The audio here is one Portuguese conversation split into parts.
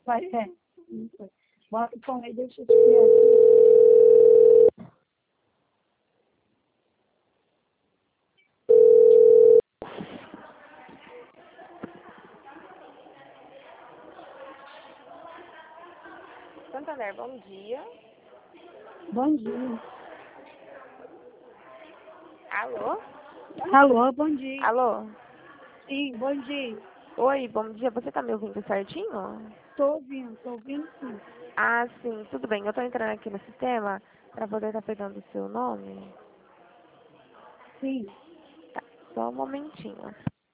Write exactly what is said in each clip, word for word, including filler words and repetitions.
Vai, é. Bota o pão aí, deixa eu te ver. Santander, bom dia. Bom dia. Alô? Alô, bom dia. Alô? Sim, bom dia. Oi, bom dia. Você tá me ouvindo certinho? Tô ouvindo, tô ouvindo sim. Ah, sim, tudo bem. Eu tô entrando aqui no sistema pra poder estar pegando o seu nome. Sim. Tá, só um momentinho.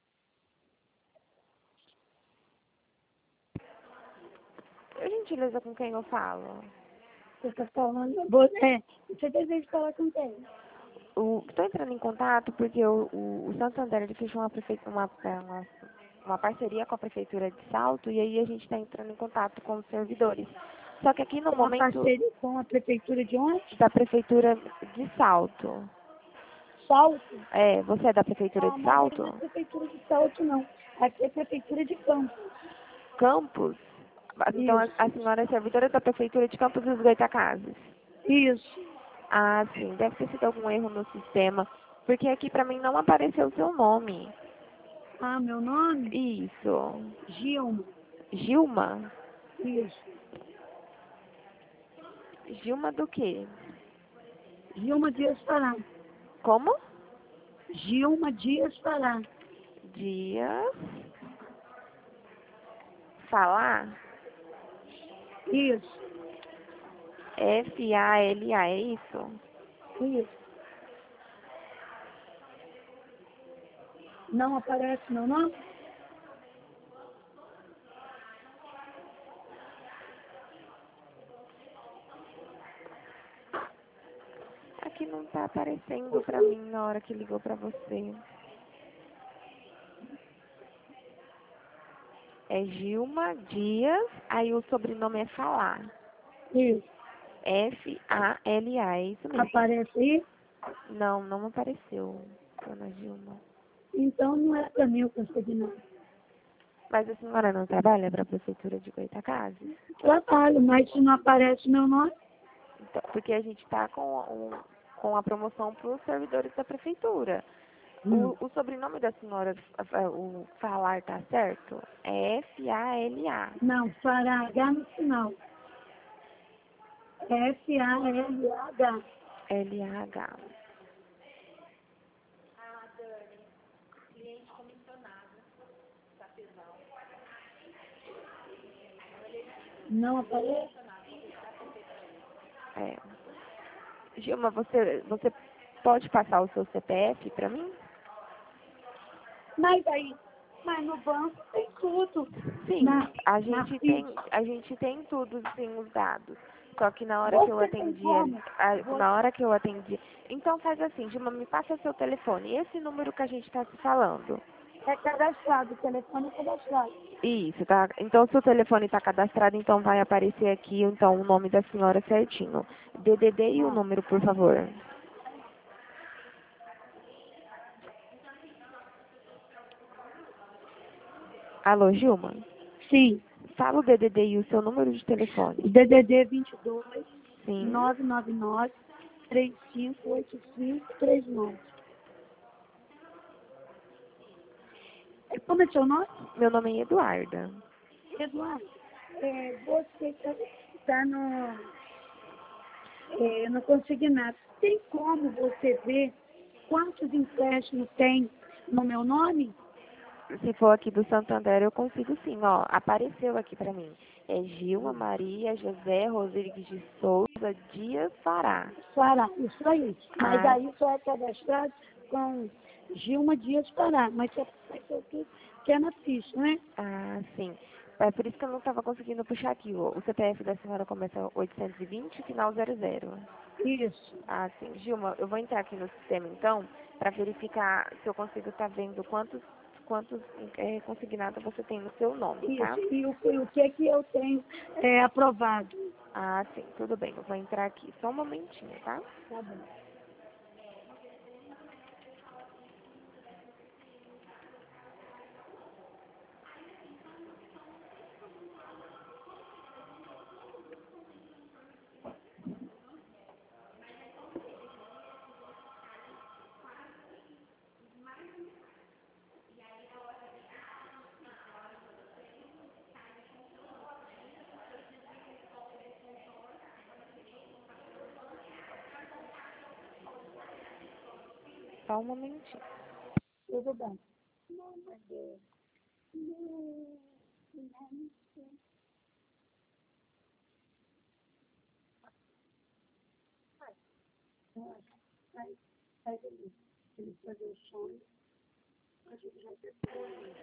Por gentileza, com quem eu falo? Você está falando. Você, você deseja falar com quem? O, tô entrando em contato porque o, o, o Santander ele fechou uma, prefe... uma, uma, uma parceria com a Prefeitura de Salto e aí a gente está entrando em contato com os servidores. Só que aqui no Com a momento parceria com a prefeitura de onde? da Prefeitura de Salto. Salto? É, você é da Prefeitura Ah, de mas aí não é Salto? prefeitura de Salto, não. Aqui é prefeitura de Campos. Campos? Então a, a Isso. senhora é servidora da Prefeitura de Campos dos Goitacazes. Isso. Ah, sim, deve ter sido algum erro no sistema, porque aqui pra mim não apareceu o seu nome. Ah, meu nome? Isso. Gilma. Gilma? Isso. Gilma do quê? Gilma Dias Fará. Como? Gilma Dias Fará. Dias. Falar? Isso. F A L A, é isso? Isso. Não aparece meu nome? Aqui não tá aparecendo pra mim na hora que ligou pra você. É Gilma Dias, aí o sobrenome é Falar. Isso. F A L A, é isso mesmo. Aparece aí? Não, não apareceu, dona Gilma. Então não é para mim o consignado. Mas a senhora não trabalha para a Prefeitura de Goitacazes? Trabalho, mas se não aparece meu nome, Então, porque a gente está com, um, com a promoção para os servidores da Prefeitura. hum, O, o sobrenome da senhora, o falar, tá certo? É F A L A. não, fará H no final. F A L H. L A H. Não aparece? É. Gilma, você, você pode passar o seu C P F para mim? Mas aí, mas no banco tem tudo. Sim, Na, a na gente tem, ficha. a gente tem tudo, sim, os dados. Só que na hora que eu Você tem atendi, como? a- Você na hora que eu atendi, então faz assim, Gilma, me passa seu telefone, esse número que a gente está se falando. é cadastrado, o telefone é cadastrado. Isso, tá? Então, se o telefone está cadastrado, então vai aparecer aqui, então, o nome da senhora certinho. D D D e o Ah, número, por favor. Alô, Gilma? sim, Fala o D D D e o seu número de telefone. D D D vinte e dois, Sim. nove nove nove, três cinco oito cinco três nove. Como é seu nome? Meu nome é Eduarda. Eduardo, é, você está no, é, no consignado. Tem como você ver quantos empréstimos tem no meu nome? Se for aqui do Santander, eu consigo sim, ó. Apareceu aqui pra mim. É Gilma Maria José Rodrigues de Souza Dias Fará. Fará, isso aí. Mas Ah, aí só é cadastrado com Gilma Dias Fará. Mas você apareceu tudo que é na ficha, né? ah, sim. É por isso que eu não estava conseguindo puxar aqui. O, o C P F da senhora começa oitocentos e vinte, final zero zero. Isso, Ah, sim. Gilma, eu vou entrar aqui no sistema então, para verificar se eu consigo estar vendo quantos, quantos é, consignados você tem no seu nome, tá? isso. E o, e o que que eu tenho é, aprovado? Ah, sim, tudo bem. Eu vou entrar aqui. Só um momentinho, tá? Tá bom. Só um momentinho. Tudo bem. Não, meu Deus. Não, não, não. Aí, aí ele, ele fazer o sonho, a gente já tem.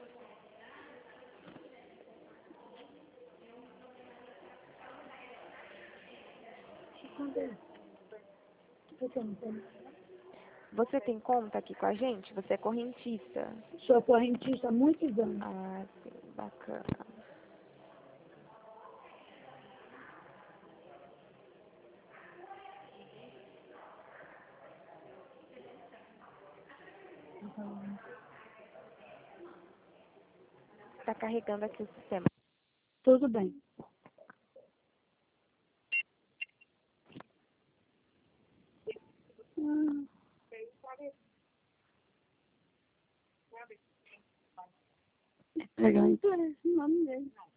Esconder. Porque eu não tenho. Você tem conta aqui com a gente? Você é correntista? Sou correntista há muitos anos. Ah, sim, bacana. Está carregando aqui o sistema. Tudo bem. Ah. Pegar então, esse nome dele.